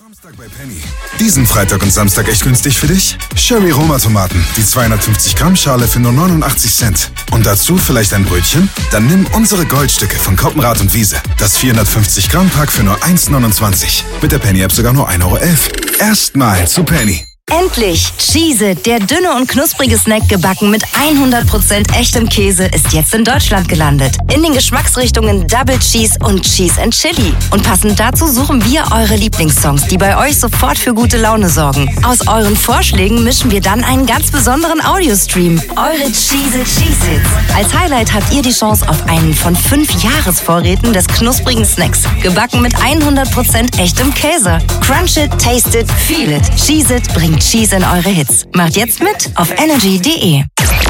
Samstag bei Penny. Diesen Freitag und Samstag echt günstig für dich? Cherry Roma Tomaten, die 250 Gramm Schale für nur 89 Cent. Und dazu vielleicht ein Brötchen? Dann nimm unsere Goldstücke von Koppenrad und Wiese. Das 450 Gramm Pack für nur 1,29. Mit der Penny App sogar nur 1,11 €. Erstmal zu Penny. Endlich! Cheez-It, der dünne und knusprige Snack gebacken mit 100% echtem Käse, ist jetzt in Deutschland gelandet. In den Geschmacksrichtungen Double Cheese und Cheese and Chili. Und passend dazu suchen wir eure Lieblingssongs, die bei euch sofort für gute Laune sorgen. Aus euren Vorschlägen mischen wir dann einen ganz besonderen Audiostream. Eure Cheez-It Cheez-Its. Als Highlight habt ihr die Chance auf einen von 5 Jahresvorräten des knusprigen Snacks. Gebacken mit 100% echtem Käse. Crunch it, taste it, feel it. Cheez-It bringt Cheese in eure Hits. Macht jetzt mit auf energy.de.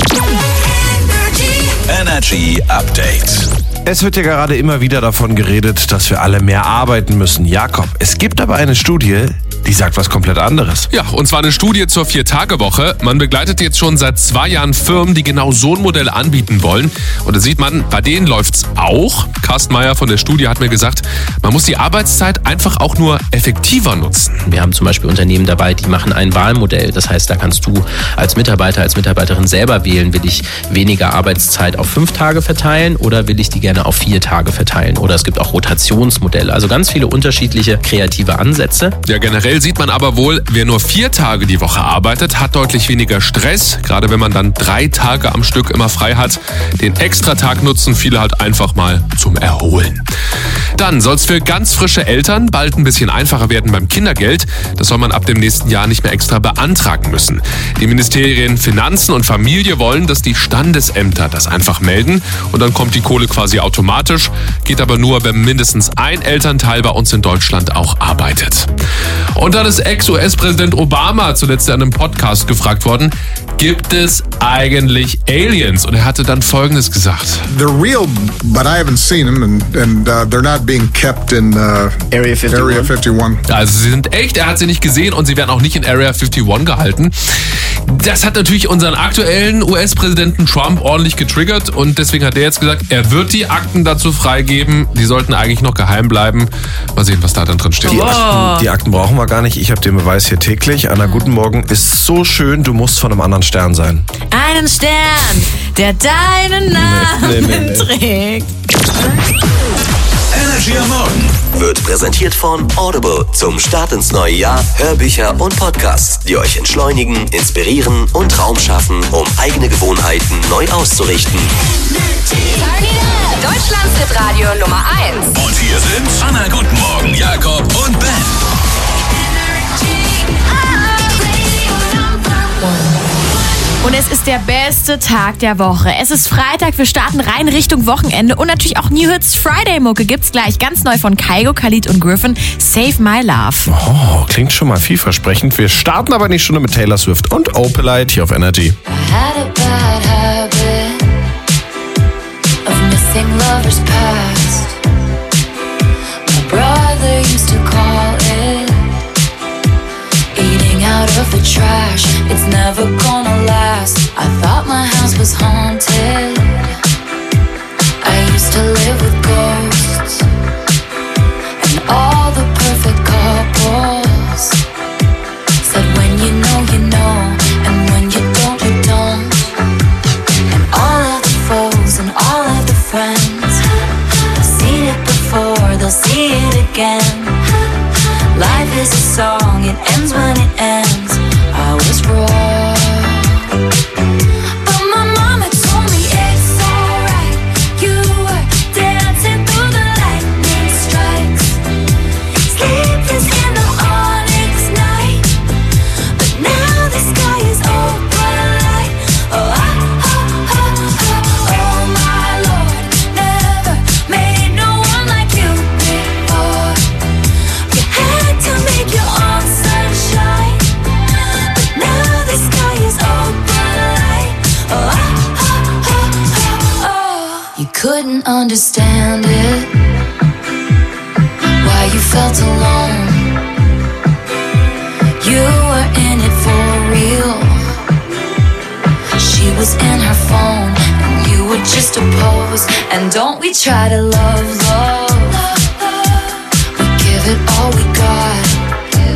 Energy Update. Es wird ja gerade immer wieder davon geredet, dass wir alle mehr arbeiten müssen. Jakob, es gibt aber eine Studie, die sagt was komplett anderes. Ja, und zwar eine Studie zur 4-Tage-Woche. Man begleitet jetzt schon seit 2 Jahren Firmen, die genau so ein Modell anbieten wollen. Und da sieht man, bei denen läuft's auch. Carsten Meyer von der Studie hat mir gesagt, man muss die Arbeitszeit einfach auch nur effektiver nutzen. Wir haben zum Beispiel Unternehmen dabei, die machen ein Wahlmodell. Das heißt, da kannst du als Mitarbeiter, als Mitarbeiterin selber wählen, will ich weniger Arbeitszeit auf 5 Tage verteilen oder will ich die gerne auf 4 Tage verteilen. Oder es gibt auch Rotationsmodelle. Also ganz viele unterschiedliche kreative Ansätze. Ja, generell sieht man aber wohl, wer nur 4 Tage die Woche arbeitet, hat deutlich weniger Stress. Gerade wenn man dann 3 Tage am Stück immer frei hat. Den Extratag nutzen viele halt einfach mal zum Erholen. Dann soll es für ganz frische Eltern bald ein bisschen einfacher werden beim Kindergeld. Das soll man ab dem nächsten Jahr nicht mehr extra beantragen müssen. Die Ministerien Finanzen und Familie wollen, dass die Standesämter das einfach melden. Und dann kommt die Kohle quasi automatisch. Geht aber nur, wenn mindestens ein Elternteil bei uns in Deutschland auch arbeitet. Und dann ist Ex-US-Präsident Obama zuletzt in einem Podcast gefragt worden, gibt es eigentlich Aliens? Und er hatte dann Folgendes gesagt. They're real, but I haven't seen them, and they're not being kept in Area 51. Also sie sind echt, er hat sie nicht gesehen und sie werden auch nicht in Area 51 gehalten. Das hat natürlich unseren aktuellen US-Präsidenten Trump ordentlich getriggert und deswegen hat er jetzt gesagt, er wird die Akten dazu freigeben. Die sollten eigentlich noch geheim bleiben. Mal sehen, was da dann drin steht. Die Akten brauchen wir gar nicht. Ich habe den Beweis hier täglich. Anna, guten Morgen. Ist so schön, du musst von einem anderen Stern sein. Einen Stern, der deinen Namen trägt. Energy am Morgen wird präsentiert von Audible. Zum Start ins neue Jahr Hörbücher und Podcasts, die euch entschleunigen, inspirieren und Raum schaffen, um eigene Gewohnheiten neu auszurichten. Deutschlands Hitradio Nummer 1. Und hier sind Anna, guten Morgen, Jakob und Ben. Und es ist der beste Tag der Woche. Es ist Freitag, wir starten rein Richtung Wochenende und natürlich auch New Hits Friday-Mucke gibt's gleich. Ganz neu von Kygo, Khalid und Griffin, Save My Love. Oh, klingt schon mal vielversprechend. Wir starten aber die Stunde mit Taylor Swift und Opalite hier auf Energy. I had a bad habit of missing lovers past. My brother used to call it eating out of the trash. It's never gonna last. I thought my house was haunted. I used to live with ghosts and all the perfect couples said when you know, and when you don't. And all of the foes and all of the friends have seen it before, they'll see it again. Life is a song, it ends when it ends. I was wrong, but my mama told me it's alright. You were dancing through the lightning strikes, sleepless in the onyx night. But now the sky is open light. Oh my Lord, never made no one like you before. You had to make your own sunshine, but now the sky is open light. Oh. You couldn't understand it, why you felt alone. You were in it for real. She was in her phone, and you were just a pose. And don't we try to love? We give it all we got.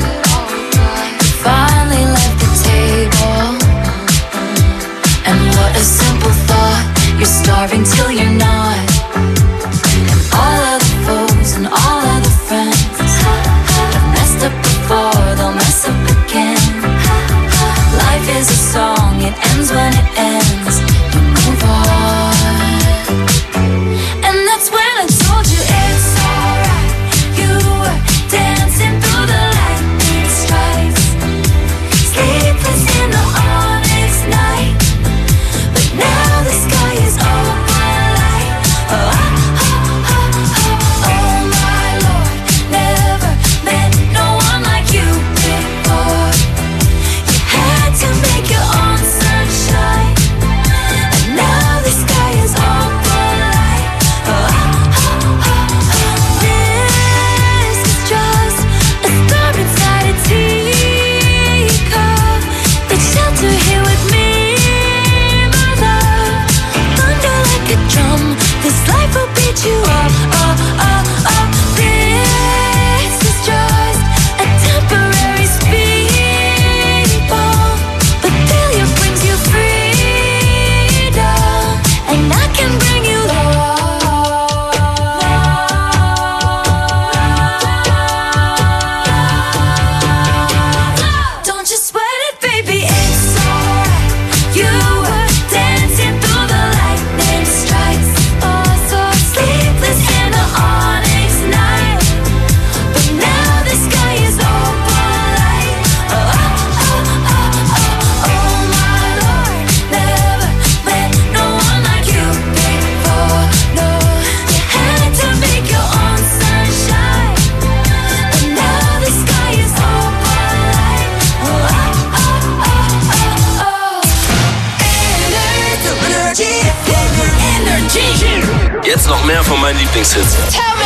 Jetzt noch mehr von meinen Lieblingshits.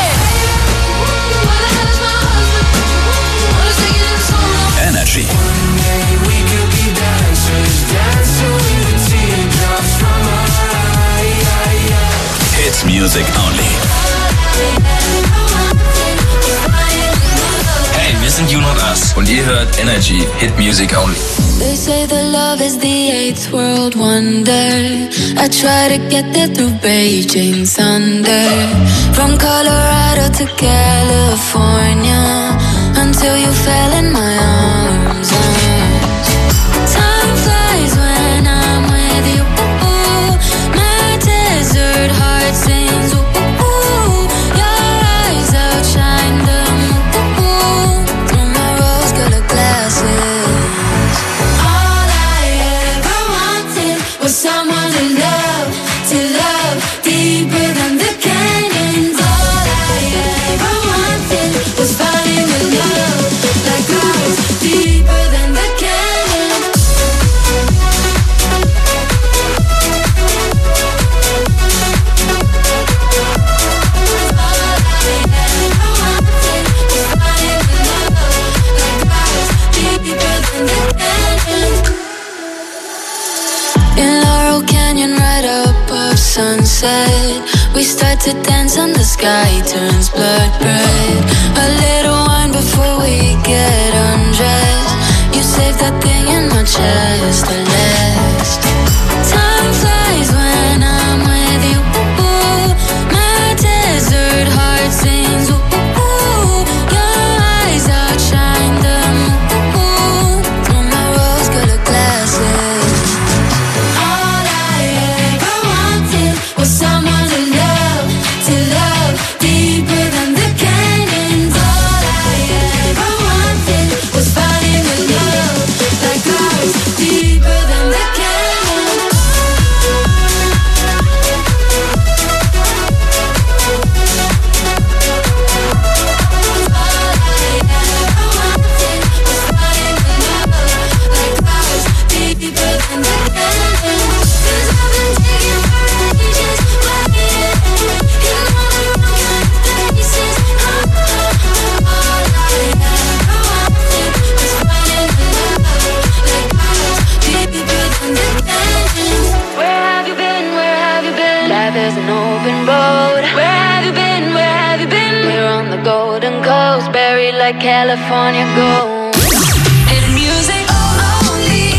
Energy. Hits Music Only. Hey, wir sind You Not Us und ihr hört Energy, Hit Music Only. They say that love is the eighth world wonder. I try to get there through Beijing thunder. From Colorado to California, until you fell in my arms. Time flies when I'm with you. My desert heart sings. Your eyes outshine the moon through my rose-colored glasses. Someone to love deeper than the canyons. All I ever wanted was falling in love like clouds deeper than the canyons. All I ever wanted was falling in love like clouds deeper than the canyons. In Laurel Canyon, right above sunset, we start to dance and the sky turns blood red. A little wine before we get undressed. You save that thing in my chest, the last. Time flies when I'm with you. My desert heart sings. Your eyes outshine the moon through my rose-colored glasses. Someone to love deeper than the canyons. All I ever wanted was falling in love like clouds deeper than the canyons. All I ever wanted was falling in love like clouds deeper than the canyons. 'Cause I've been taking ages. Life is an open road. Where have you been? Where have you been? We're on the Golden Coast, buried like California gold. In music only.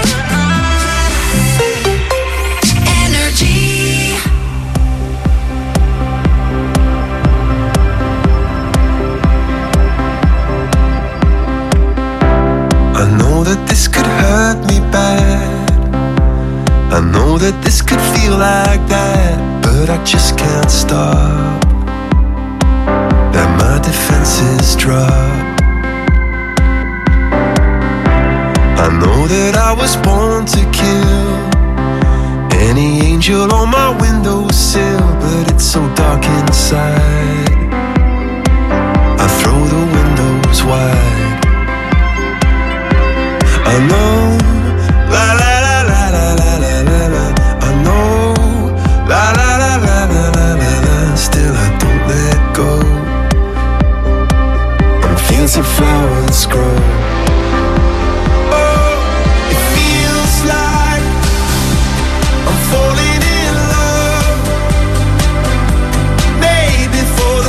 Energy. I know that this could hurt me bad. I know that this could feel like that, but I just can't stop. That my defenses drop. I know that I was born to kill any angel on my windowsill, but it's so dark inside. I throw the windows wide. I know, la la la la la la la la la. I know, la la la la la la la la. Still I don't let go. On fields of flowers grow. Oh, it feels like I'm falling in love. Maybe for the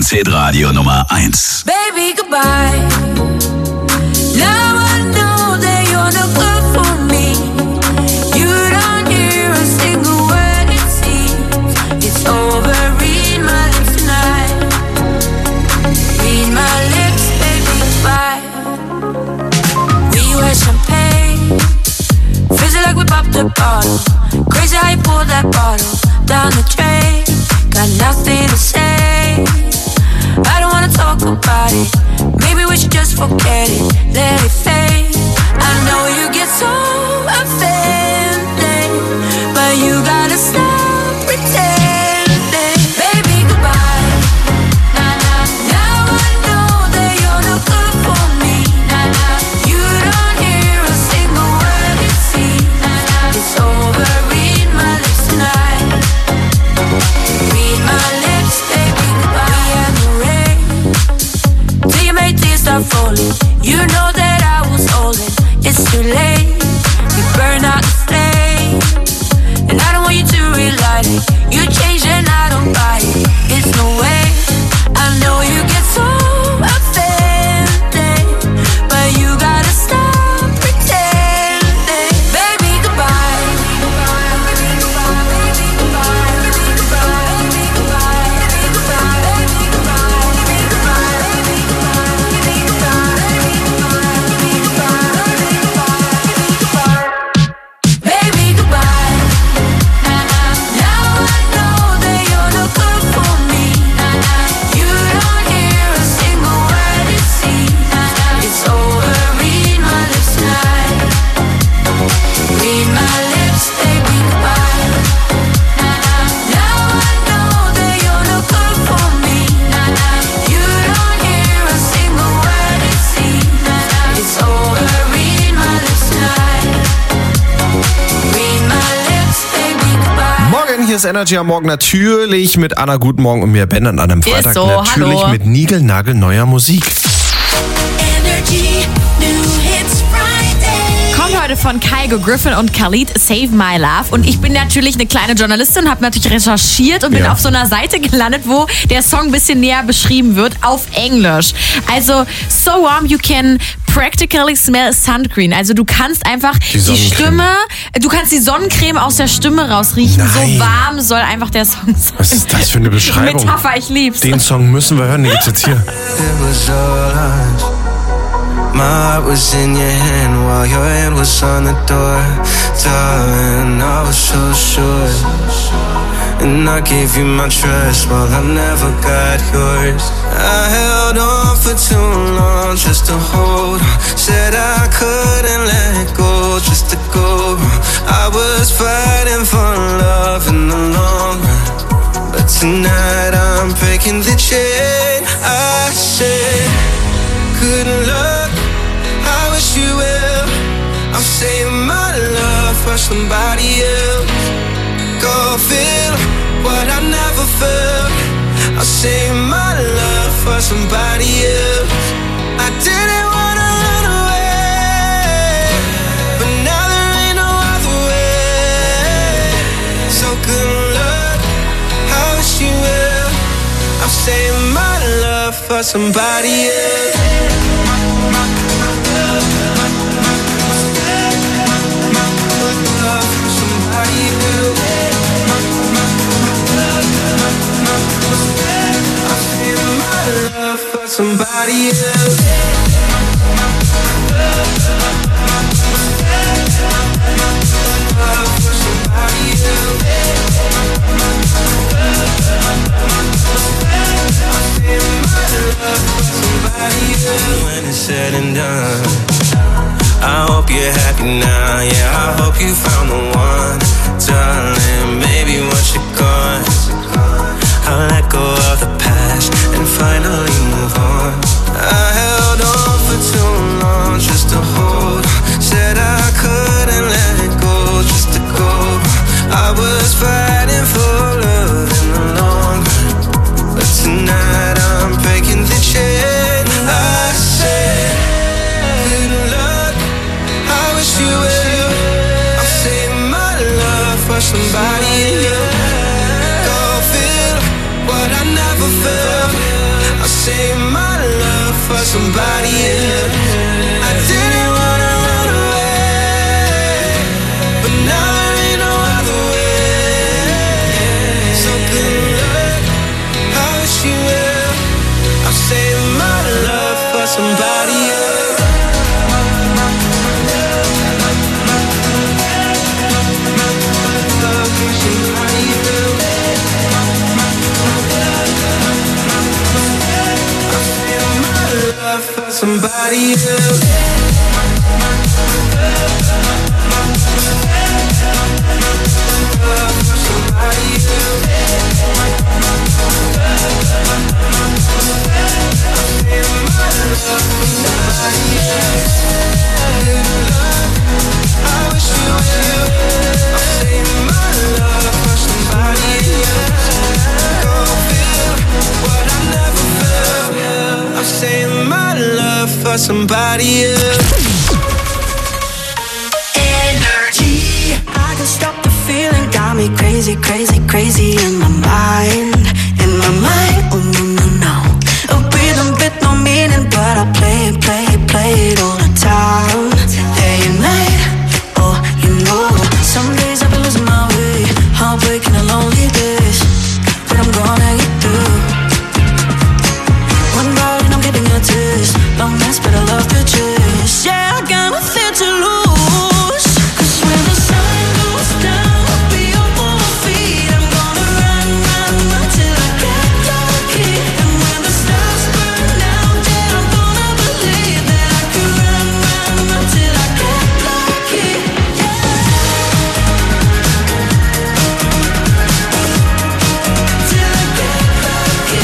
Dance Hit Radio Nummer 1. Baby, goodbye. Now I know that you're no good for me. You don't hear a single word it seems. It's over, read my lips tonight. Read my lips, baby, goodbye. We were champagne, fizzle like we popped a bottle. Crazy how you pulled that bottle down the drain. Got nothing to say, I don't wanna talk about it. Maybe we should just forget it, let it fade. I know you get so offended, but you gotta stop pretending. Baby, goodbye. Now I know that you're no good for me. You don't hear a single word it seems. It's over, read my lips tonight. Read my lips, baby, goodbye. We had the rain till you made tears start falling. You know that I was holding. It's too late. You burn out the flame, and I don't want you to relight it. You change and I don't buy it. It's no way. I know you get so offended, but you gotta stop pretending. Baby, goodbye. Baby, goodbye. Now I know that you're no good for me. You don't hear a single word it seems. It's over, read my lips tonight. Read my lips, baby, goodbye. Now I know that you're no good for me. You don't hear a single word it seems. It's over, read my lips tonight. Read my lips, baby, goodbye. Morgen, hier ist Energy am Morgen natürlich mit Anna Guten Morgen und mir Ben an einem Freitag so, natürlich hallo. mit niegelnagelneuer Musik. Energy, new hits Friday. Kommt heute von Kygo Griffin und Khalid, Save My Love. Und ich bin natürlich eine kleine Journalistin, habe natürlich recherchiert und bin Ja. auf so einer Seite gelandet, wo der Song ein bisschen näher beschrieben wird auf Englisch. Also, so warm you can practically smell sunscreen. Also du kannst einfach die Sonnencreme. Stimme, du kannst die Sonnencreme aus der Stimme rausriechen. Nein. So warm soll einfach der Song sein. Was ist das für eine Beschreibung? Metapher, ich lieb's. Den Song müssen wir hören, den gibt's jetzt hier. It was all ours. My heart was in your hand while your hand was on the door. Darling, I was so sure. And I gave you my trust while I never got yours. I held on for too long just to hold on. Said I couldn't let go just to go. I was fighting for love in the long run, but tonight I'm breaking the chain. I said, good luck, I wish you well. I'm saving my love for somebody else. Go feel what I never felt. I'll save my love for somebody else. I didn't wanna run away, but now there ain't no other way. So good luck, I wish you well. I'm saving my love for somebody else. Somebody else. When it's said and done, I hope you're happy now. Yeah, I hope you found the one, darling. Maybe once you're gone, I'll let go of the past and finally move on. I held on for too long just to hold on. Said I couldn't let go just to go. I was fighting for love in the long run, but tonight I'm breaking the chain. I said, good luck, I wish you somebody else. I didn't wanna run away, but now there ain't no other way. So good luck, I wish you well. I'll save my love for somebody else. For somebody else. For somebody else. Energy. I can stop the feeling, got me crazy, crazy, crazy in my mind. In my mind, oh no, no, no. A rhythm with no meaning, but I play it, play it, play it all the time. Day and night, oh, you know. Some days I've been losing my way, heartbreaking and lonely days, but I'm gonna get through. One ride and I'm getting a taste. Long nights, but I love the chase. Yeah, I got nothing to lose. 'Cause when the sun goes down, I'll be up on my feet. I'm gonna run, run, run till I get lucky. And when the stars burn out, then I'm gonna believe that I can run, run, run till I get lucky. Yeah. Till I get lucky.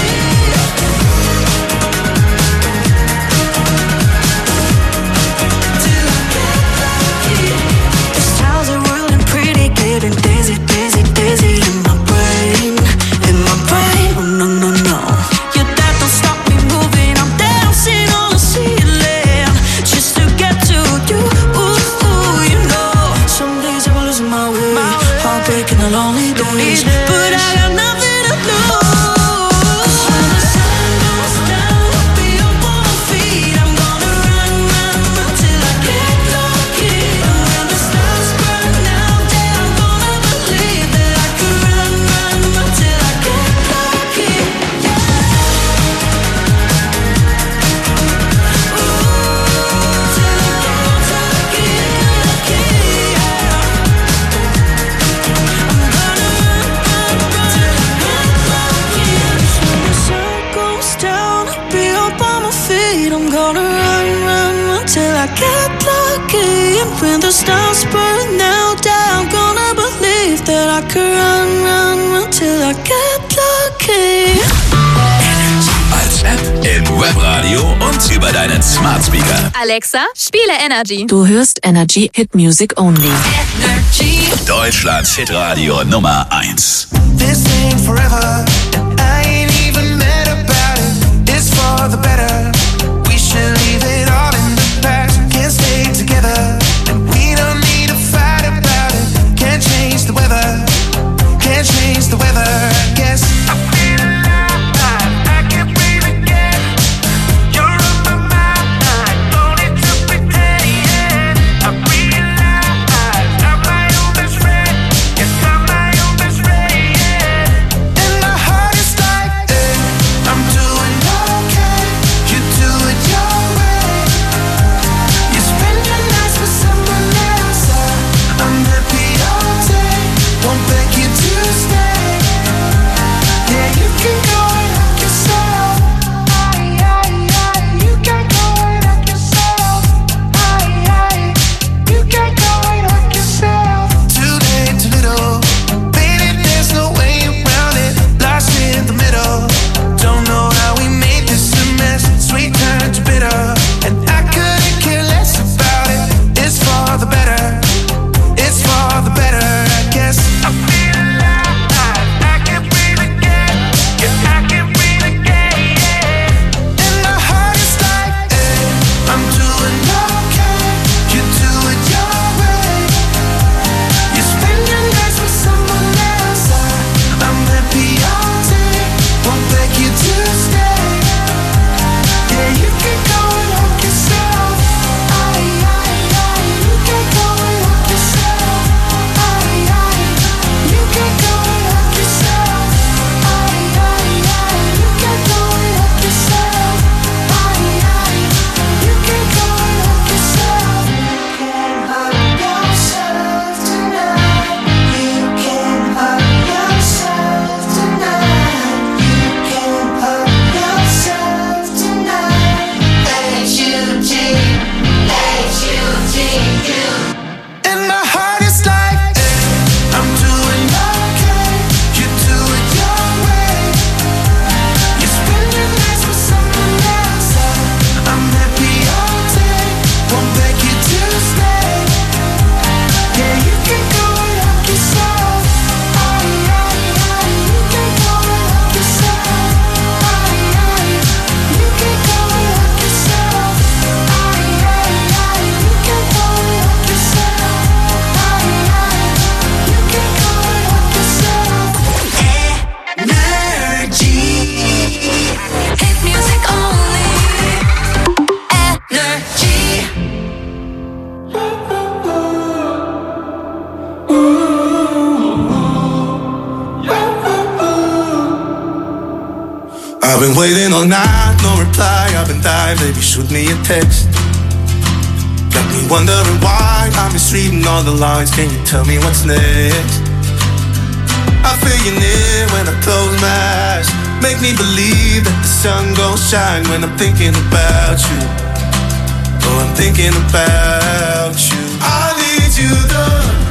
Dizzy, dizzy, dizzy in my brain, oh no, no, no. Your dad don't stop me moving, I'm dancing on the ceiling, just to get to you, ooh, ooh, you know. Some days I will lose my way, heartbreaking and lonely days, but I got nothing to lose. When the sun goes down, I'll be up on my feet. I'm gonna run, run, run till I get lucky. And when the stars burn out, then I'm gonna believe that I can run, run, run till I get lucky. Yeah. Ooh, till I get lucky, lucky, yeah. I'm gonna run, run, run till I get lucky. When the sun goes down, I'll be up on my feet. I'm gonna run, run, run till I get lucky. And when the stars burn out, I'm gonna believe that I can run, run, run till I get lucky. Als App im Webradio und über deinen Smart Speaker. Alexa, spiele Energy. Du hörst Energy Hit Music Only. Energy. Deutschlands Hitradio Nummer 1. This ain't forever, and I ain't even mad about it. It's for the better. We should leave it all in the past. Can't stay together, and we don't need to fight about it. Can't change the weather, can't change the weather, I guess. I feel alive, I can't breathe again. You're on my mind, don't need to pretend, yeah. I realize I'm my own best friend. Yes, I'm my own best friend, yeah. And my heart is like, hey, I'm doing okay. You do it your way. You spend your nights with I've been waiting all night, no reply, I've been dying, baby, shoot me a text. Got me wondering why I'm misreading all the lines, can you tell me what's next? I feel you near when I close my eyes, make me believe that the sun gon' shine when I'm thinking about you. Oh, I'm thinking about you. I need you to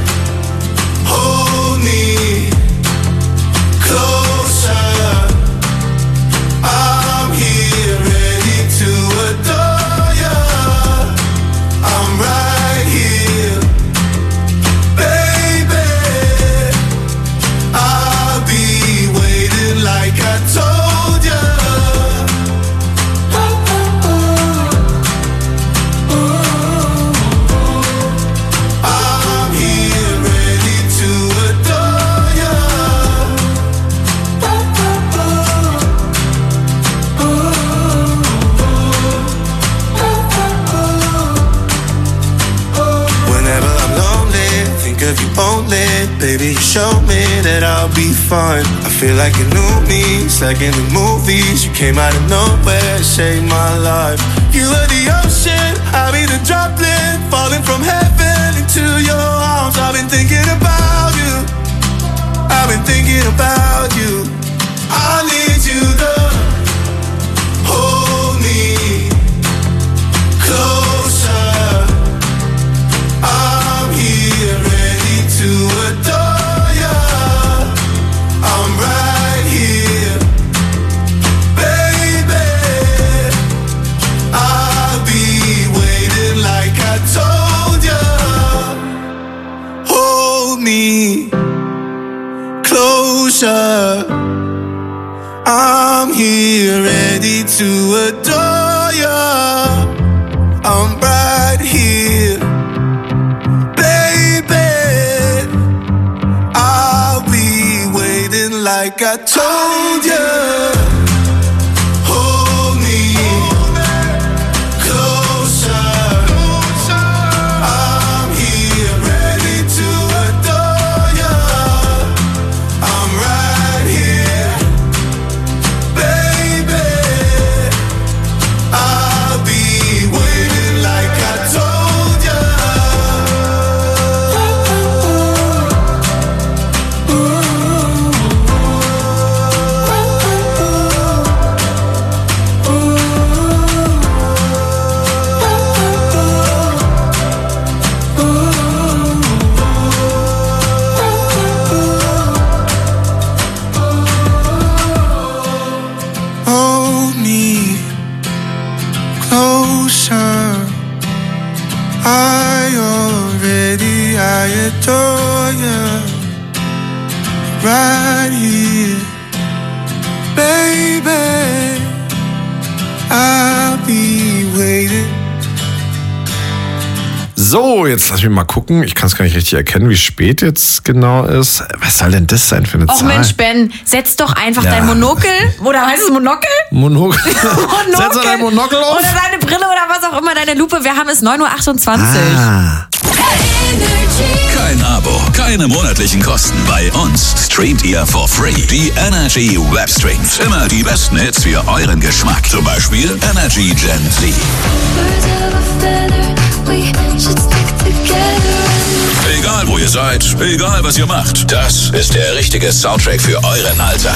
hold me closer. I'm here ready to adore you. I'm right here, baby. I'll be waiting like I told you. I'm here ready to adore you. Whenever I'm lonely, think of you only. Baby, you show me that I'll be fine. I feel like you knew me, it's like in the movies. You came out of nowhere, saved my life. You were the ocean, I'll be the droplet, falling from heaven into your arms. I've been thinking about you, I've been thinking about you. I need you to hold me closer. I'm here ready to adore you. I'm right here, baby. I'll be waiting like I told you. Hold me closer. I'm here ready to adore you. I'm right here, baby. I'll be waiting like I told you. Hold me closer. I'm here ready to adore you. I'm right here, baby. I'll be waiting like I told you. Hold me closer. I adore you. Right here, baby. I'll be waiting. So, jetzt lass mich mal gucken. Ich kann es gar nicht richtig erkennen, wie spät jetzt genau ist. Was soll denn das sein für eine Och Zahl? Mensch, Ben, setz doch einfach Ja. dein Monokel, oder heißt es Monokel? Monokel. Setz doch dein Monokel auf. Oder deine Brille oder was auch immer, deine Lupe. Wir haben es 9.28 Uhr. Ah. Kein Abo, keine monatlichen Kosten. Bei uns streamt ihr for free die Energy Webstreams. Immer die besten Hits für euren Geschmack. Zum Beispiel Energy Gen Z. Egal wo ihr seid, egal was ihr macht, das ist der richtige Soundtrack für euren Alltag.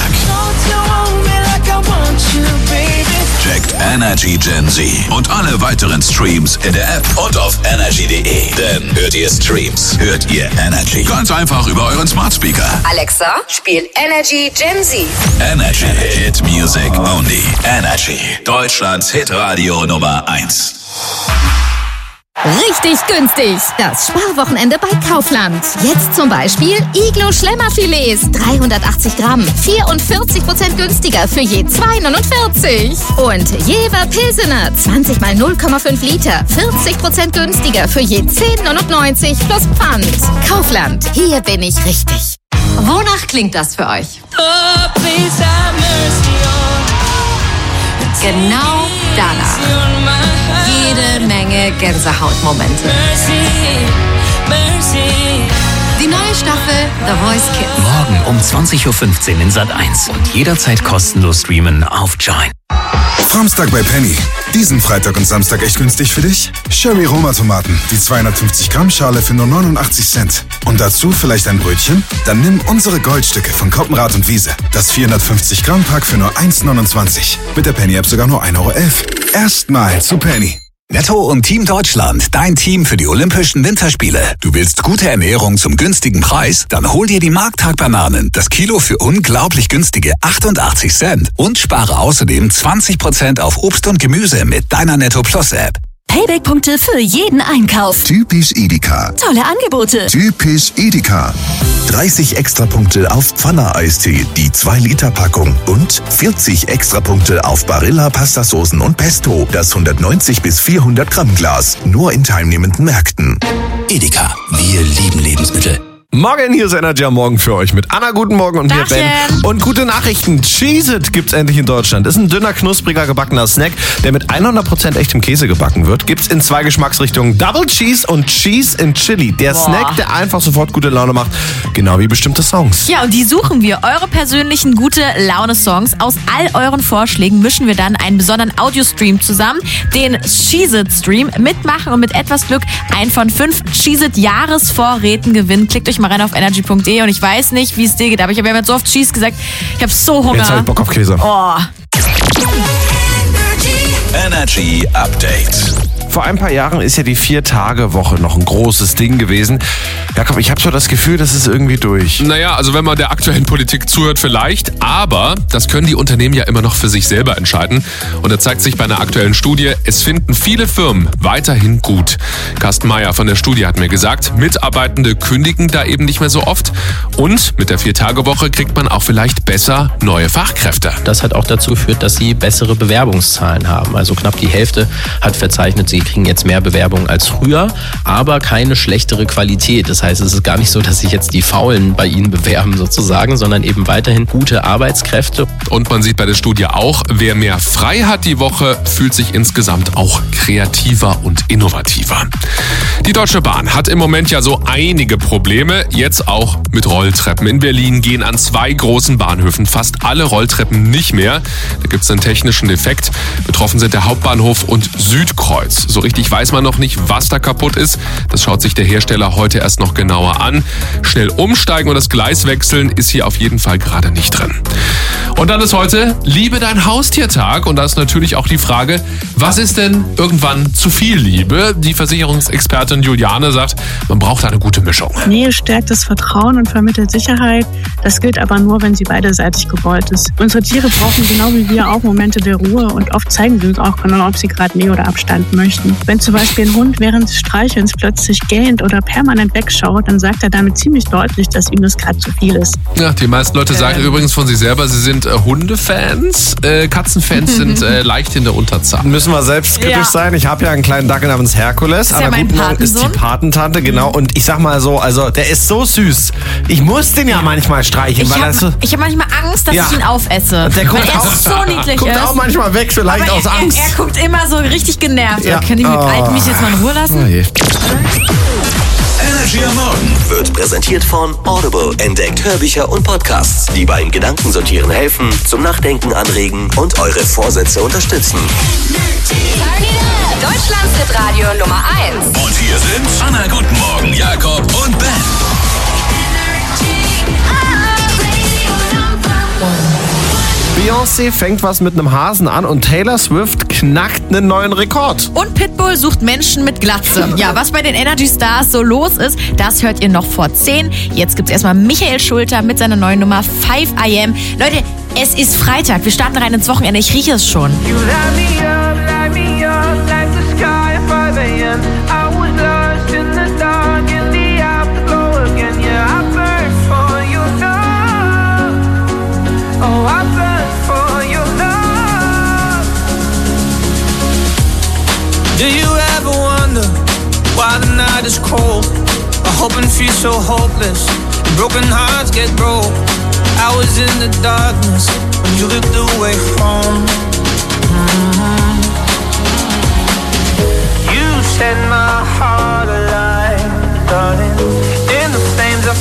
Checkt Energy Gen Z und alle weiteren Streams in der App und auf energy.de. Denn hört ihr Streams, hört ihr Energy. Ganz einfach über euren Smart Speaker. Alexa, spiel Energy Gen Z. Energy Hit Music Only. Energy, Deutschlands Hitradio Nummer 1. Richtig günstig. Das Sparwochenende bei Kaufland. Jetzt zum Beispiel Iglo Schlemmerfilets. 380 Gramm. 44% günstiger für je 2,49. Und Jever Pilsener. 20 mal 0,5 Liter. 40% günstiger für je 10,99 plus Pfand. Kaufland. Hier bin ich richtig. Wonach klingt das für euch? Genau danach. Jede Menge Gänsehautmomente. Die neue Staffel The Voice Kids. Morgen um 20.15 Uhr in Sat.1 und jederzeit kostenlos streamen auf Join. Samstag bei Penny. Diesen Freitag und Samstag echt günstig für dich? Sherry Roma Tomaten, die 250 Gramm Schale für nur 89 Cent. Und dazu vielleicht ein Brötchen? Dann nimm unsere Goldstücke von Koppenrad und Wiese. Das 450 Gramm Pack für nur 1,29. Mit der Penny App sogar nur 1,11 Euro. Erstmal zu Penny. Netto und Team Deutschland, dein Team für die Olympischen Winterspiele. Du willst gute Ernährung zum günstigen Preis? Dann hol dir die Markttag-Bananen, das Kilo für unglaublich günstige 88 Cent. Und spare außerdem 20% auf Obst und Gemüse mit deiner Netto Plus App. Payback-Punkte für jeden Einkauf. Typisch Edeka. Tolle Angebote. Typisch Edeka. 30 Extrapunkte auf Pfanner-Eistee, die 2-Liter-Packung. Und 40 Extrapunkte auf Barilla Pastasoßen und Pesto, das 190 bis 400 Gramm Glas. Nur in teilnehmenden Märkten. Edeka, wir lieben Lebensmittel. Morgen, hier ist Energy am Morgen für euch mit Anna. Guten Morgen und mir Ben. Und gute Nachrichten. Cheez-It gibt's endlich in Deutschland. Ist ein dünner, knuspriger, gebackener Snack, der mit 100% echtem Käse gebacken wird. Gibt's in 2 Geschmacksrichtungen. Double Cheese und Cheese in Chili. Der Snack, der einfach sofort gute Laune macht. Genau wie bestimmte Songs. Ja, und die suchen wir. Eure persönlichen gute Laune-Songs. Aus all euren Vorschlägen mischen wir dann einen besonderen Audiostream zusammen. Den Cheez-It-Stream. Mitmachen und mit etwas Glück ein von 5 Cheez-It-Jahresvorräten gewinnen. Klickt euch mal rein auf energy.de und ich weiß nicht, wie es dir geht, aber ich habe ja jetzt so oft Cheese gesagt. Ich habe so Hunger. Jetzt habe ich Bock auf Käse. Oh. Energy Update. Vor ein paar Jahren ist ja die 4-Tage-Woche noch ein großes Ding gewesen. Jakob, ich habe so das Gefühl, das ist irgendwie durch. Naja, also wenn man der aktuellen Politik zuhört vielleicht, aber das können die Unternehmen ja immer noch für sich selber entscheiden. Und da zeigt sich bei einer aktuellen Studie, es finden viele Firmen weiterhin gut. Carsten Meyer von der Studie hat mir gesagt, Mitarbeitende kündigen da eben nicht mehr so oft. Und mit der 4-Tage-Woche kriegt man auch vielleicht besser neue Fachkräfte. Das hat auch dazu geführt, dass sie bessere Bewerbungszahlen haben. Also knapp die Hälfte hat verzeichnet, sie kriegen jetzt mehr Bewerbungen als früher, aber keine schlechtere Qualität. Das heißt, es ist gar nicht so, dass sich jetzt die Faulen bei ihnen bewerben sozusagen, sondern eben weiterhin gute Arbeitskräfte. Und man sieht bei der Studie auch, wer mehr frei hat die Woche, fühlt sich insgesamt auch kreativer und innovativer. Die Deutsche Bahn hat im Moment ja so einige Probleme, jetzt auch mit Rolltreppen. In Berlin gehen an 2 großen Bahnhöfen fast alle Rolltreppen nicht mehr. Da gibt es einen technischen Defekt. Betroffen sind der Hauptbahnhof und Südkreuz. So richtig weiß man noch nicht, was da kaputt ist. Das schaut sich der Hersteller heute erst noch genauer an. Schnell umsteigen und das Gleis wechseln ist hier auf jeden Fall gerade nicht drin. Und dann ist heute Liebe dein Haustiertag. Und da ist natürlich auch die Frage, was ist denn irgendwann zu viel Liebe? Die Versicherungsexpertin Juliane sagt, man braucht eine gute Mischung. Nähe stärkt das Vertrauen und vermittelt Sicherheit. Das gilt aber nur, wenn sie beiderseitig gewollt ist. Unsere Tiere brauchen genau wie wir auch Momente der Ruhe und oft zeigen sie uns auch genau, ob sie gerade Nähe oder Abstand möchten. Wenn zum Beispiel ein Hund während des Streichelns plötzlich gähnt oder permanent wegschaut, dann sagt er damit ziemlich deutlich, dass ihm das gerade zu viel ist. Ja, die meisten Leute sagen übrigens von sich selber, sie sind Hundefans. Katzenfans sind leicht in der Unterzahl. Müssen wir selbstkritisch sein. Ich habe ja einen kleinen Dackel namens Herkules. Ist ja mein Patensohn. Ist die Patentante, genau. Und ich sag mal so, also der ist so süß. Ich muss den ja manchmal streicheln. Ich habe manchmal Angst, dass ich ihn aufesse. Der guckt weil er so niedlich guckt ist. auch manchmal weg, vielleicht aber aus Angst. Er guckt immer so richtig genervt. Ja. Können die mit Alten mich jetzt mal in Ruhe lassen? Energy am Morgen Wird präsentiert von Audible. Entdeckt Hörbücher und Podcasts, die beim Gedankensortieren helfen, zum Nachdenken anregen und eure Vorsätze unterstützen. Deutschlands Hitradio Nummer 1. Und hier sind Anna, guten Morgen, Jakob und Ben. Beyoncé fängt was mit einem Hasen an und Taylor Swift knackt einen neuen Rekord. Und Pitbull sucht Menschen mit Glatze. Ja, was bei den Energy Stars so los ist, das hört ihr noch vor 10. Jetzt gibt's erstmal Michael Schulter mit seiner neuen Nummer 5 AM. Leute, es ist Freitag. Wir starten rein ins Wochenende. Ich rieche es schon. Do you ever wonder why the night is cold? I hope and feel so hopeless. Broken hearts get broke. I was in the darkness when you lit the way home. You set my heart alight, darling. In the flames I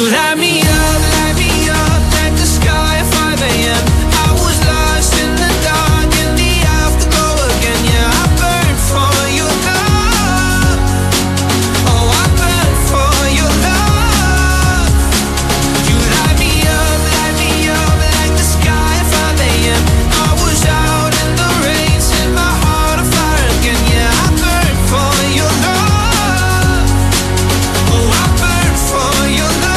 You light me up like the sky at 5 a.m. I was lost in the dark, in the afterglow again. Yeah, I burn for your love. Oh, I burn for your love. You light me up like the sky at 5 a.m. I was out in the rain, set my heart on fire again. Yeah, I burn for your love. Oh, I burn for your love.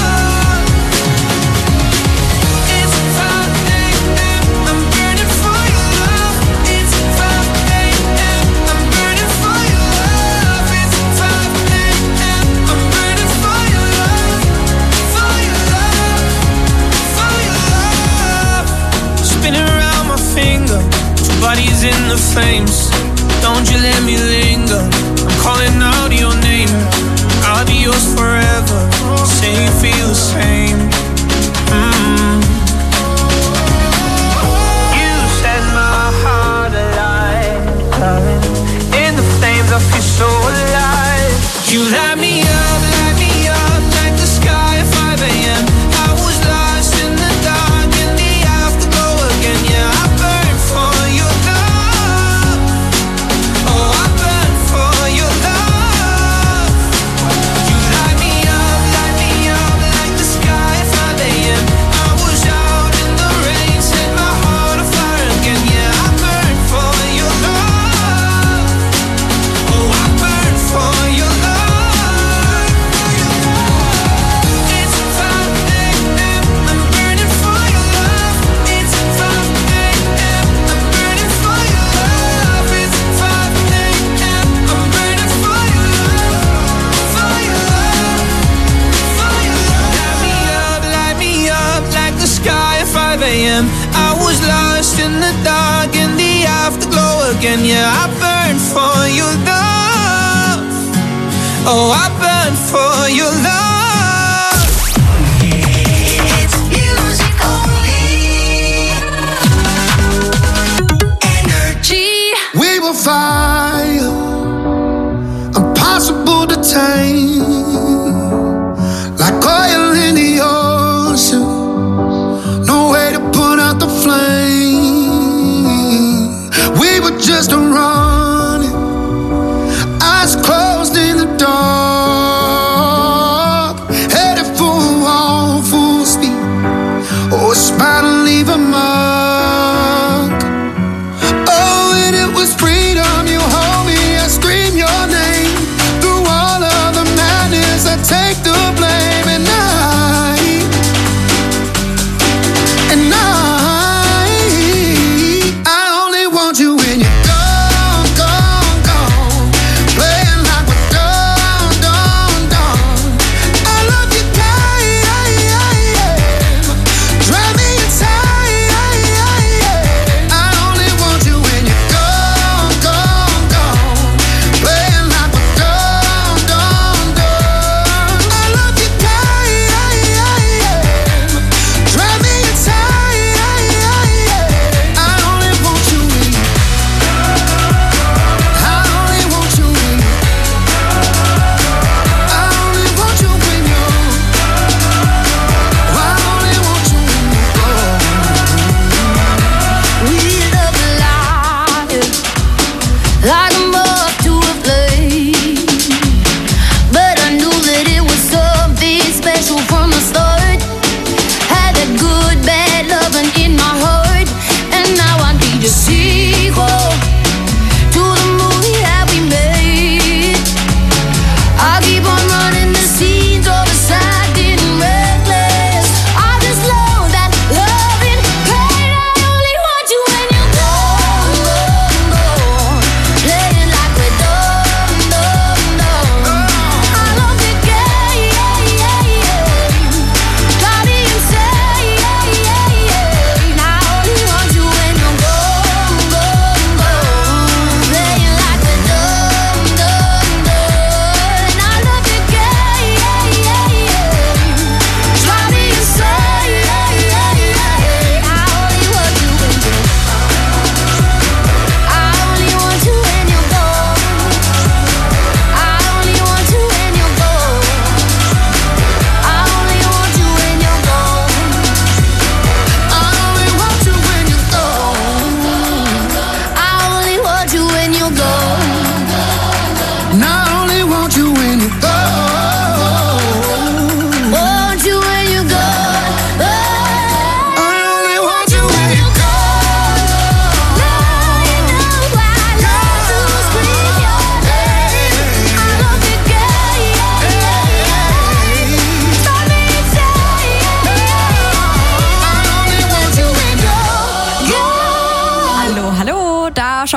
It's 5 a.m. I'm burning for your love. It's 5 a.m. I'm burning for your love. It's 5 a.m. I'm burning for your love. For your love. For your love. Spinning around my finger, two bodies in the flames. Don't you let me linger. I'm calling out your name. I'll be yours forever. Say you feel the same. You set my heart alight, darling. In the flames, I feel so alive. You light me up like the sky at 5 a.m. I was lost in the dark, in the afterglow again. Yeah, I burn for your love. Oh, I burn for your love. You light me up like the sky at 5 a.m. I was out in the rain, set my heart on fire again. Yeah, I burn for your love. Oh, I burn for your love. It's 5 a.m. I'm burning for your love. It's 5 a.m. I'm burning for your love. It's 5 a.m. I'm burning for your love. For your love. For your love. Light me up like the sky at 5 a.m. I was lost in the dark, in the afterglow again. Yeah, I burn for your love. Oh, I burn for your love. It's music only. Energy. We will fire, impossible to tame, like oil in the ocean. No way to put out the flame. We were just running, eyes closed in the dark.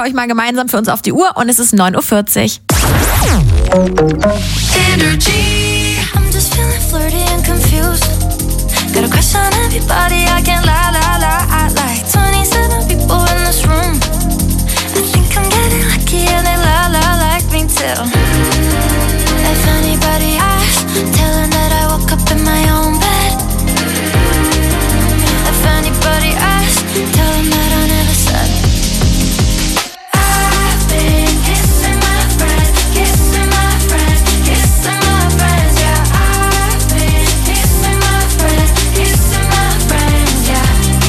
schaue ich mal gemeinsam für uns auf die Uhr und es ist 9:40 Uhr. Energy. I'm just feeling flirty and confused. Got a crush on everybody, I can't lie. I like 27 people in this room. I think I'm getting lucky and they like me too. If anybody asks, tell them that I woke up in my own bed. If anybody asks, tell them that I never said. I've been kissing my friends, kissing my friends, kissing my friends, yeah. I've been kissing my friends, kissing my friends, yeah.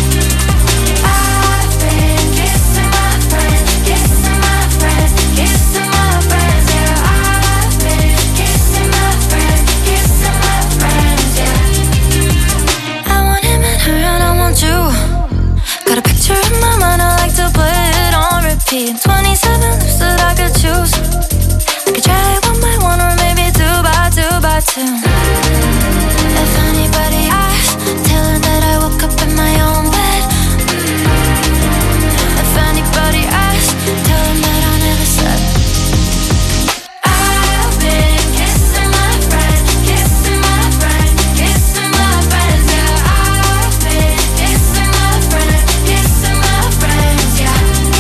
I've been kissing my friends, kissing my friends, kissing my friends, yeah. I've been kissing my friends, kissing my friends, yeah. I want him and her and I want you. Got a picture in my mind, I like to put it on repeat. 27 lips that I could choose. I could try one by one or maybe two by two. If anybody asks, tell them that I woke up in my own bed. If anybody asks, tell them that I never said. I've been kissing my friends, kissing my friends, kissing my friends, yeah. I've been kissing my friends, kissing my friends, yeah.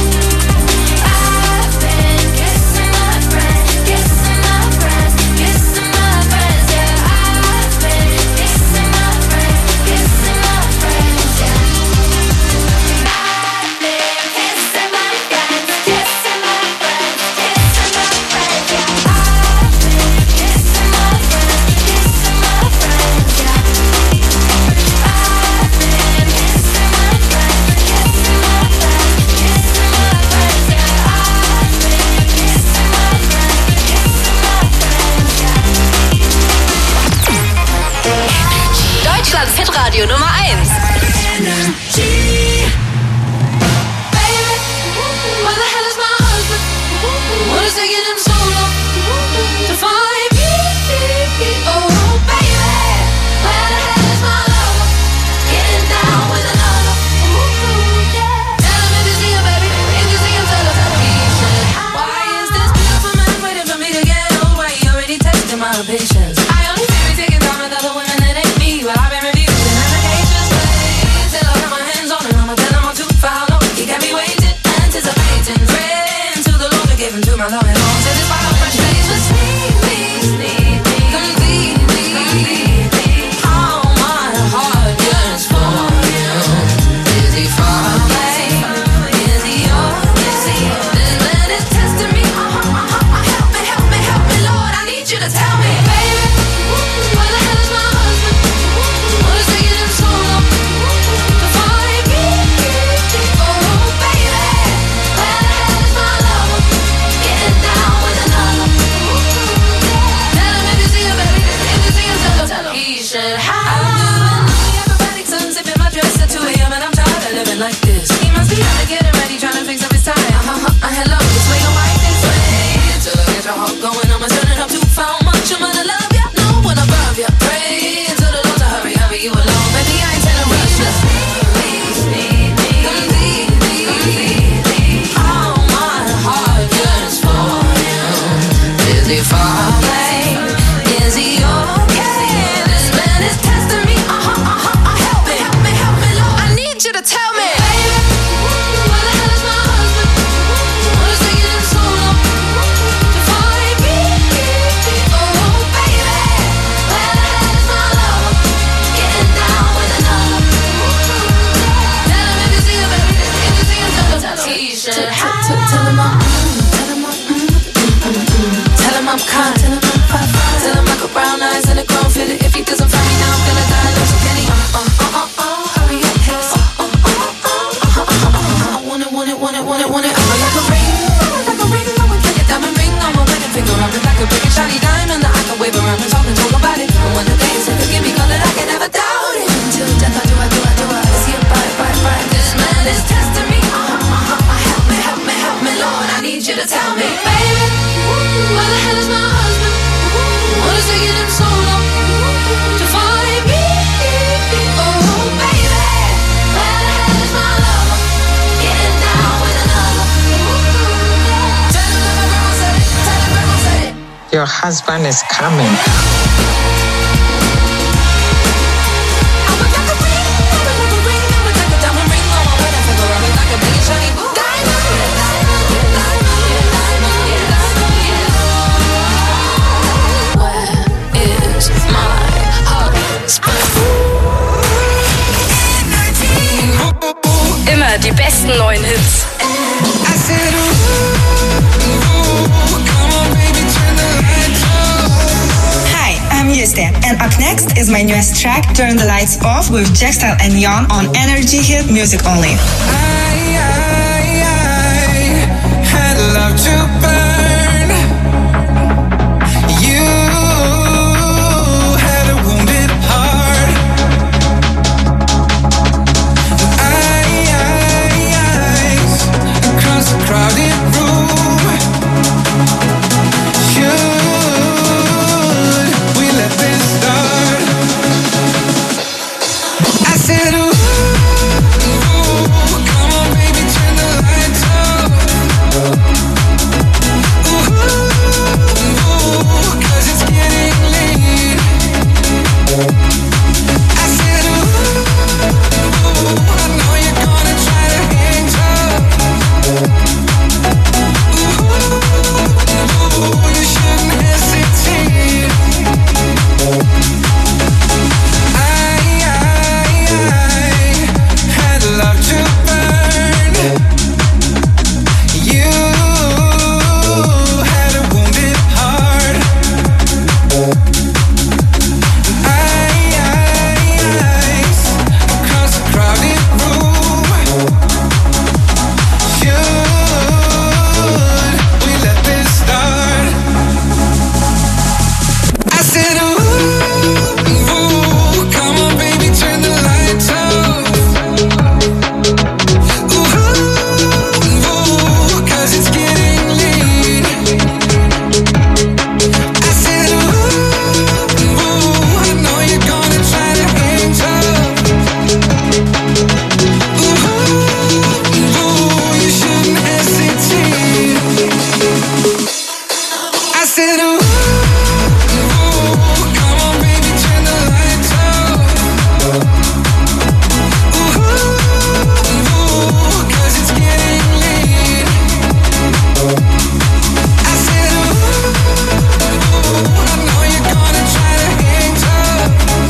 I've been kissing my friends, kissing my friends, kissing my friends, yeah. I've been kissing my friends, kissing my friends, yeah. I've been kissing my friends, kissing my friends, kissing my friends, yeah. I've been kissing my friends, kissing my friends, yeah. I've been kissing my friends, kissing my friends, kissing my friends, yeah. I've been kissing my friends, kissing my friends, yeah. Deutschlands Hitradio Nummer 1. Where the hell is my husband? What is taking him so long to find me? Oh, baby, where the hell is my lover? Getting down with another. Tell him if you see him, baby. If you see him, tell him he should. Why is this beautiful man waiting for me to get old? Why he already testing my patience? I only fear he's taking time with other women that ain't me. Well, I've been reviewing applications. Wait till I put my hands on him. I'ma tell him I'm too far. No, he got me waiting, anticipating. Praying to the Lord to give him to my Lord and all. Till this final fresh days will sneak me, completely. All my heart yearns for you. Is he far away? Is he okay? This man is testing me. Help me, Lord. I need you to tell me, baby, where the hell is my husband? What is taking him so long to find me? Oh, baby, where the hell is my lover? Getting down with another. Tell him if you see him, baby. If you see him, tell him he should have. Everybody turns sipping my dress at 2 a.m. and I'm tired of living like this. He must be out to getting ready, trying to fix up his tie. Hello, this way, don't right this way. Till I get your heart going, I'ma turn it up too far. Much I'm gonna love ya, no one above ya. Pray to the Lord to hurry you along. Baby, I ain't telling rush, just completely. All my heart yearns for you. Is he far away? Is he okay? This man is testing me. Help me, Lord. I need you to tell me, baby, where the hell is my husband? What is taking him so long to find me? Oh, baby, where the hell is my lover? Getting down with another. Tell him if you see him, baby. If you see him, tell him he should have. Tell him I'm kind. Tell him I got brown eyes and a grown fit. If he doesn't find me now, I'm gonna die. Love so can he? Hurry up, yes. I want it. I'm like a ring. Your diamond ring on my wedding finger. I'm like a big shiny diamond that I can wave around and talk about it. And when the day is forgive me, call it, I can never doubt it. Until death, I do. Is he a bite? This man is testing me. Help me, your husband is coming. Immer die besten neuen Hits. Hi, I'm Yuste, and up next is my newest track, Turn the Lights Off, with Jackstyle and Young on Energy Hit Music Only. I had love to burn. You had a wounded heart. Eyes across the crowded room. Should we let this start? I said, ooh, come on, baby, turn the lights off. Ooh, 'cause it's getting late. I said, ooh, I know you're gonna try to hang tough. Ooh, you shouldn't hesitate. I had love to burn. You had a wounded heart. Eyes across the crowded room. Should we let this start? I said, ooh, come on, baby, turn the lights off. Ooh, 'cause it's getting late. I said, ooh, I know you're gonna try to hang tough. Ooh, you shouldn't hesitate. I said, ooh, come on, baby, turn the lights off. Ooh, 'cause it's getting late. I said, ooh, I know you're gonna try to hang tough.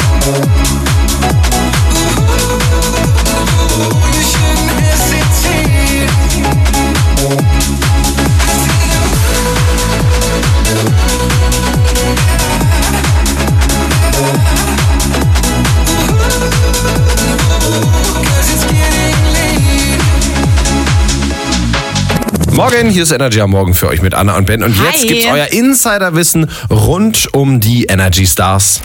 Ooh, you shouldn't hesitate. Morgen, hier ist Energy am Morgen für euch mit Anna und Ben. Und jetzt Hi. gibt's euer Insiderwissen rund um die Energy Stars.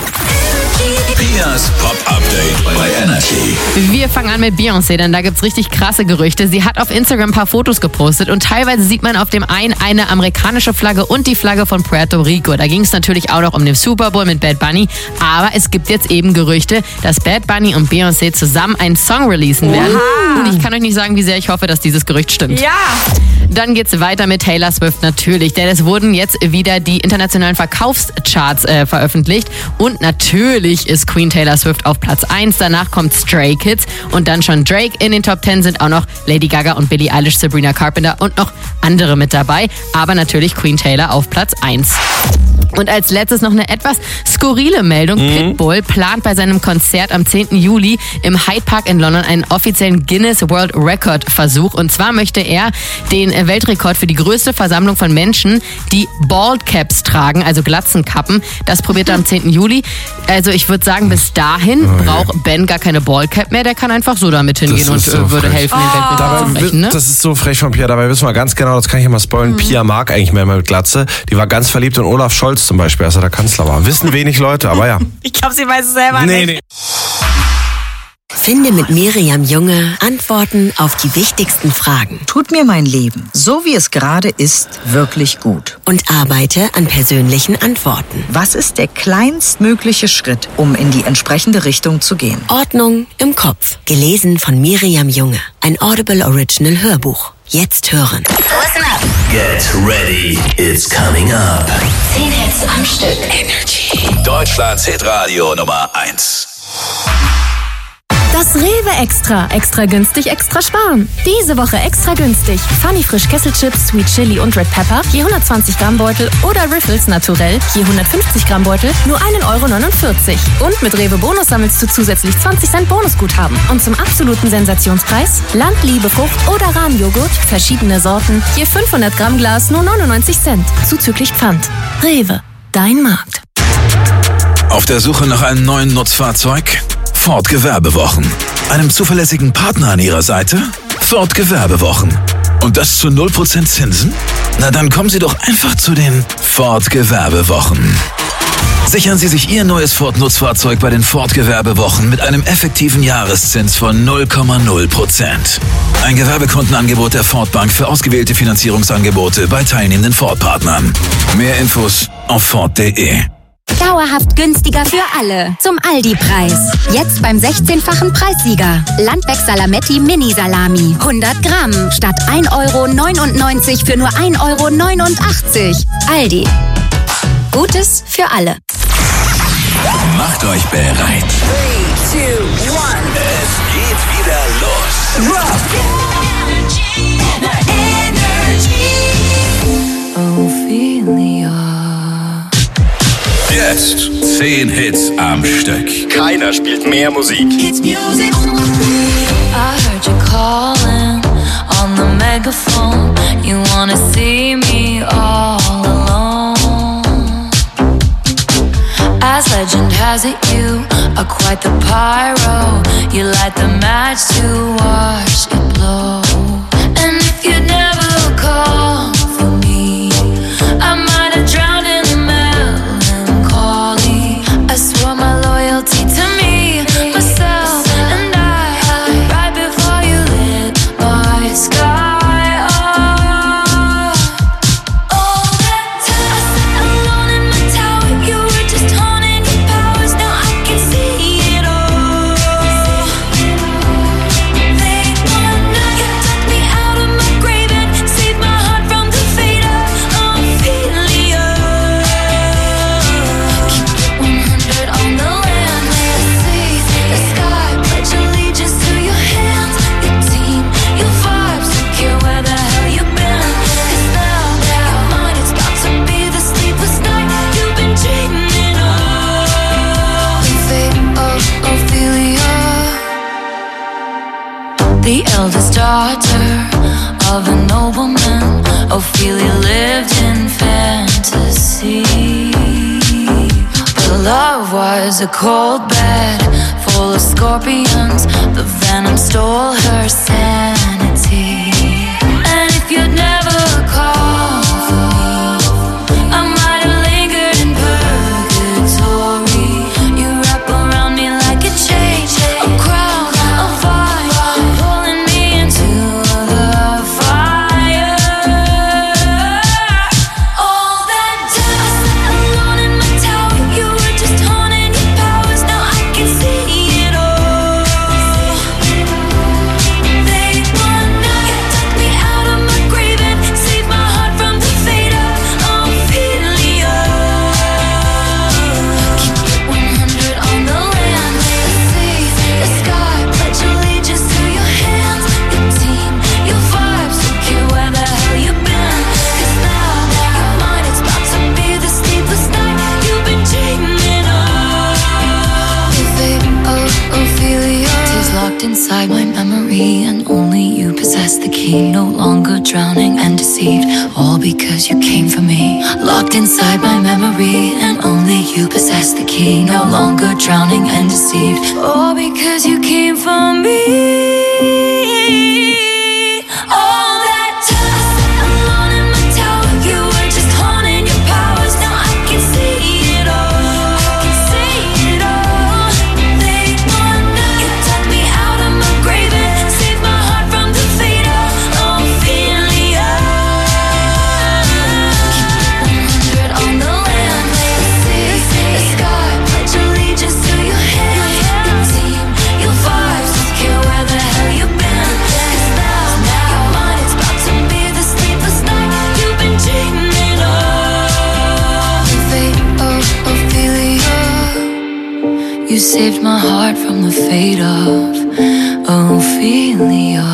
Pias Pop Update bei Energy. Wir fangen an mit Beyoncé, denn da gibt's richtig krasse Gerüchte. Sie hat auf Instagram ein paar Fotos gepostet und teilweise sieht man auf dem einen eine amerikanische Flagge und die Flagge von Puerto Rico. Da ging es natürlich auch noch um den Super Bowl mit Bad Bunny, aber es gibt jetzt eben Gerüchte, dass Bad Bunny und Beyoncé zusammen einen Song releasen werden. Und ich kann euch nicht sagen, wie sehr ich hoffe, dass dieses Gerücht stimmt. Ja! Dann geht's weiter mit Taylor Swift natürlich, denn es wurden jetzt wieder die internationalen Verkaufscharts veröffentlicht und natürlich ist Queen Taylor Swift auf Platz 1, danach kommt Stray Kids und dann schon Drake. In den Top 10 sind auch noch Lady Gaga und Billie Eilish, Sabrina Carpenter und noch andere mit dabei, aber natürlich Queen Taylor auf Platz 1. Und als letztes noch eine etwas skurrile Meldung. Pitbull plant bei seinem Konzert am 10. Juli im Hyde Park in London einen offiziellen Guinness World Record Versuch. Und zwar möchte er den Weltrekord für die größte Versammlung von Menschen, die Bald Caps tragen, also Glatzenkappen. Das probiert er am 10. Juli. Also ich würde sagen, bis dahin braucht Ben gar keine Bald Cap mehr. Der kann einfach so damit hingehen und so würde frech. helfen, den Weltrekord zu brechen. Ne? Das ist so frech von Pia. Dabei wissen wir ganz genau, das kann ich immer spoilen, Pia mag eigentlich mehr mit Glatze. Die war ganz verliebt in Olaf Scholz zum Beispiel, als er der Kanzler war. Wissen wenig Leute, aber ja. Ich glaube, sie weiß es selber nicht. Nee. Finde mit Miriam Junge Antworten auf die wichtigsten Fragen. Tut mir mein Leben, so wie es gerade ist, wirklich gut. Und arbeite an persönlichen Antworten. Was ist der kleinstmögliche Schritt, um in die entsprechende Richtung zu gehen? Ordnung im Kopf. Gelesen von Miriam Junge. Ein Audible Original Hörbuch. jetzt hören. Listen up. Get ready, it's coming up. 10 Hits am Stück. Energy. Deutschlands Hitradio Nummer 1. Das Rewe Extra. Extra günstig, extra sparen. Diese Woche extra günstig. Funny Frisch Kesselchips, Sweet Chili und Red Pepper, je 120 Gramm Beutel oder Riffles Naturell, je 150 Gramm Beutel, nur 1,49 €. Und mit Rewe Bonus sammelst du zusätzlich 20 Cent Bonusguthaben. Und zum absoluten Sensationspreis Landliebe Frucht oder Rahmjoghurt, verschiedene Sorten, je 500 Gramm Glas, nur 99 Cent. Zuzüglich Pfand. Rewe, dein Markt. Auf der Suche nach einem neuen Nutzfahrzeug? Ford Gewerbewochen. Einem zuverlässigen Partner an Ihrer Seite? Ford Gewerbewochen. Und das zu 0% Zinsen? Na dann kommen Sie doch einfach zu den Ford Gewerbewochen. Sichern Sie sich Ihr neues Ford-Nutzfahrzeug bei den Ford Gewerbewochen mit einem effektiven Jahreszins von 0,0%. Ein Gewerbekundenangebot der Ford Bank für ausgewählte Finanzierungsangebote bei teilnehmenden Ford-Partnern. Mehr Infos auf Ford.de. Dauerhaft günstiger für alle. Zum Aldi-Preis. Jetzt beim 16-fachen Preissieger. Landbeck Salametti Mini-Salami. 100 Gramm statt 1,99 € für nur 1,89 €. Aldi. Gutes für alle. Macht euch bereit. 3, 2, 1. Es geht wieder los. Ophelia. Jetzt 10 Hits am Stück. Keiner spielt mehr Musik. It's music. I heard you calling on the megaphone. You wanna see me all alone. As legend has it, you are quite the pyro. You light the match to watch it blow. And if you'd never call for me, I might have drowned in the melancholy. I swore my loyalty to me, myself, and I, right before you lit my sky up. All that time I sat alone in my tower, you were just haunting your powers. Now I can see it all. They wanna get me out of my grave and save my heart from the fate of Ophelia. Keep it 100 on the land, let us see the sky. Pledge allegiance to your hands, your team, your vibes. Don't care where the hell you've been. 'Cause now your mind is about to be the sleepless night you've been dreaming of. The fate of Ophelia, the eldest daughter of a nobleman. Ophelia lived in fantasy, but love was a cold bed full of scorpions. The venom stole her sanity. And if you'd never called for me, I might have lingered in purgatory. You wrap around me like a chain, a crown, a vine, pulling me into the fire. All that time I sat alone in my tower, you were just haunting your powers. Now I can see it all. They wanna get me out of my grave and save my heart from the fate of Ophelia. Keep it 100 on the land, let us see the sky. Pledge allegiance to your hands, your team, your vibes. Don't care where the hell you've been. 'Cause now your mind is about to be the sleepless night you've been dreaming of. The fate of Ophelia is locked inside my memory, and only you possess the key. No longer drowning and deceived, all because you came for me. Locked inside my memory, and only you possess the key. No longer drowning and deceived, all because you came for me. All that time I sat alone in my tower, you were just haunting your powers. Now I can see it all. I can see it all. They wanna get me out of my grave and save my heart from the fate of Ophelia. Keep it 100 on the land, let us see the sky. Pledge allegiance to your hands, your team, your vibes. Don't care You saved my heart from the fate of Ophelia.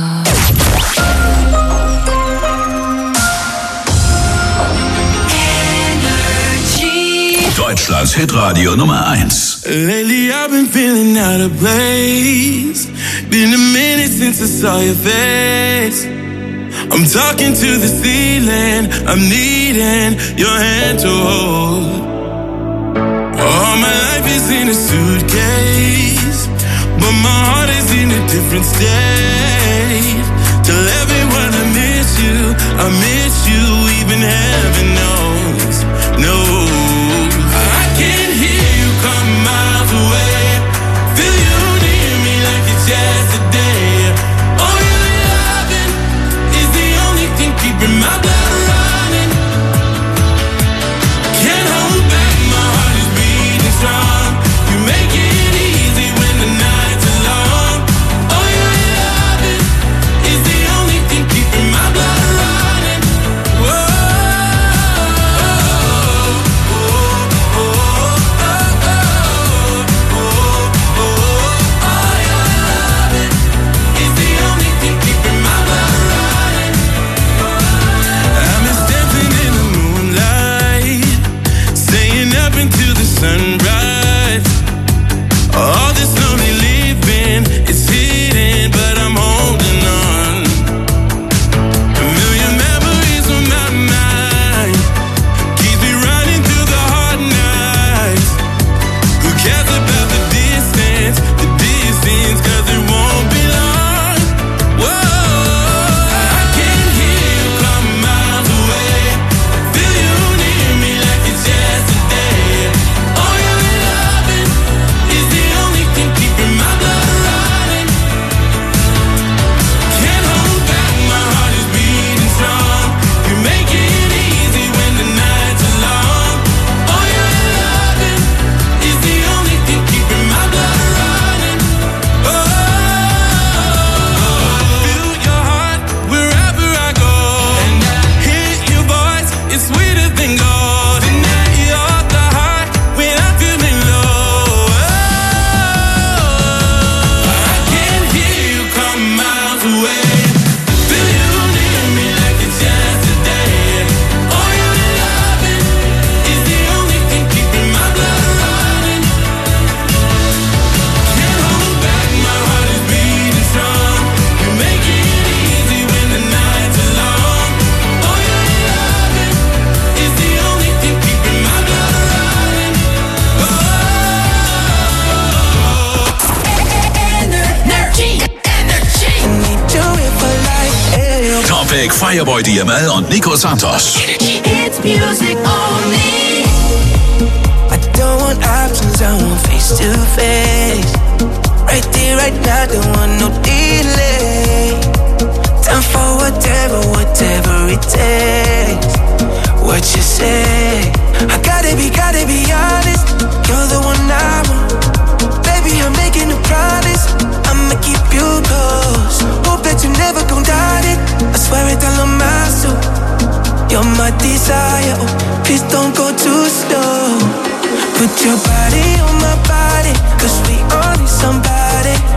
Deutschlands Hitradio Nummer 1. Lately I've been feeling out of place. Been a minute since I saw your face. I'm talking to the ceiling. I'm needing your hand to hold. All my life is in a suitcase, but my heart is in a different state. Tell everyone I miss you, even heaven knows. No, I can hear you come miles away. Feel you near me like it's yesterday. Oh, your loving is the only thing keeping my blood running. Can't hold back, my heart is beating strong. You make it easy when the nights are long. Oh, your loving is the only thing keeping my blood running. Whoa. Sunrise. All this lonely living, it's hidden, but I'm holding on. A million memories on my mind, keeps me running through the hard nights. Who cares about the distance, cause it won't be long. Whoa, I can hear you come miles away. Feel you near me like it's yesterday. Topic Fireboy DML und Nico Santos. It's music only. I don't want options, I want face to face. Right there, right now, don't want no delay. Time for whatever it takes. What you say? I gotta be honest. You're the one I want. Baby, I'm making a promise. I'ma keep you close. Hope that you never gon' doubt it. I swear it all on my soul. You're my desire. Oh, please don't go too slow. Put your body on my body, 'cause we all need somebody.